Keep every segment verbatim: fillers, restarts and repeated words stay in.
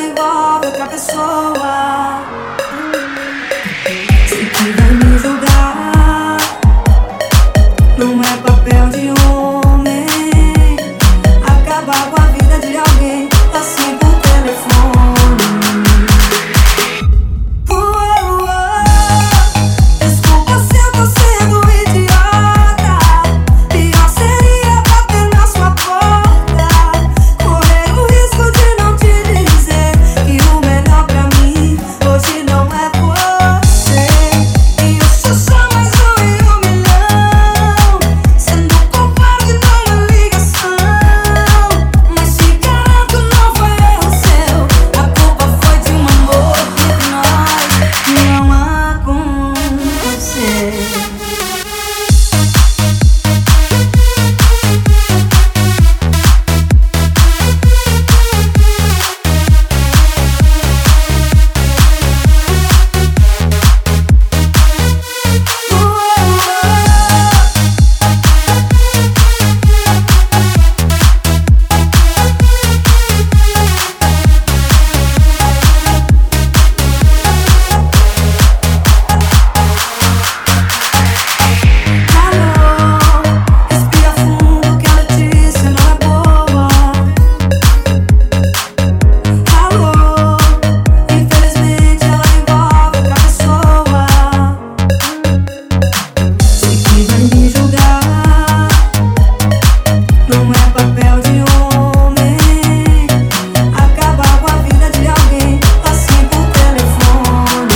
ela envolve outra pessoa. Sei que vai me julgar, não é papel de homem acabar com a vida de alguém assim por telefone. uh, uh, Desculpa se eu tô sendo idiota. Pior seria bater na sua porta, correr o risco de não te dizer que o melhor pra mim hoje não é você. E eu sou só mais um em um milhão, sendo covarde numa ligação. Mas te garanto, não foi erro seu, a culpa foi de um amor que nós não há com você. Respira fundo que a notícia não é boa. Alô, infelizmente ela envolve outra pessoa. Sei que vai me julgar, não é papel de homem acabar com a vida de alguém assim por telefone.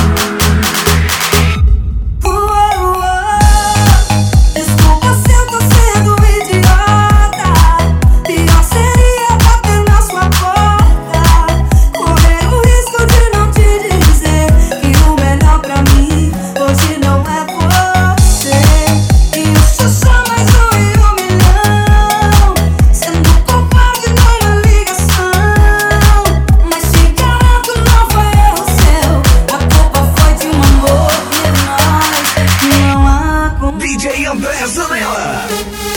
uh, uh, Desculpa se eu tô sendo idiota. Pior seria bater na sua porta, correr o risco de não te dizer que o melhor pra mim hoje não é você. E eu sou só mais um em um milhão, sendo covarde numa ligação. Mas te garanto, não foi erro seu, a culpa foi de um amor que nós não há com. D J André Zanella.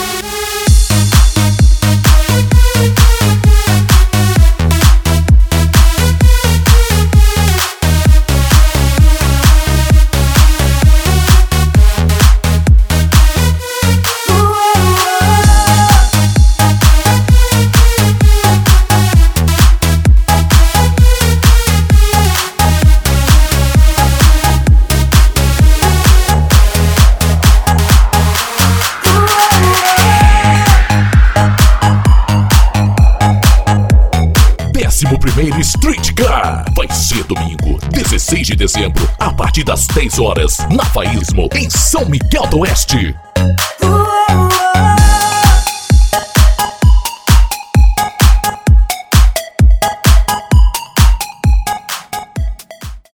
décimo primeiro Street Car vai ser domingo, dezesseis de dezembro, a partir das dez horas, na Faísmo, em São Miguel do Oeste. uh, uh,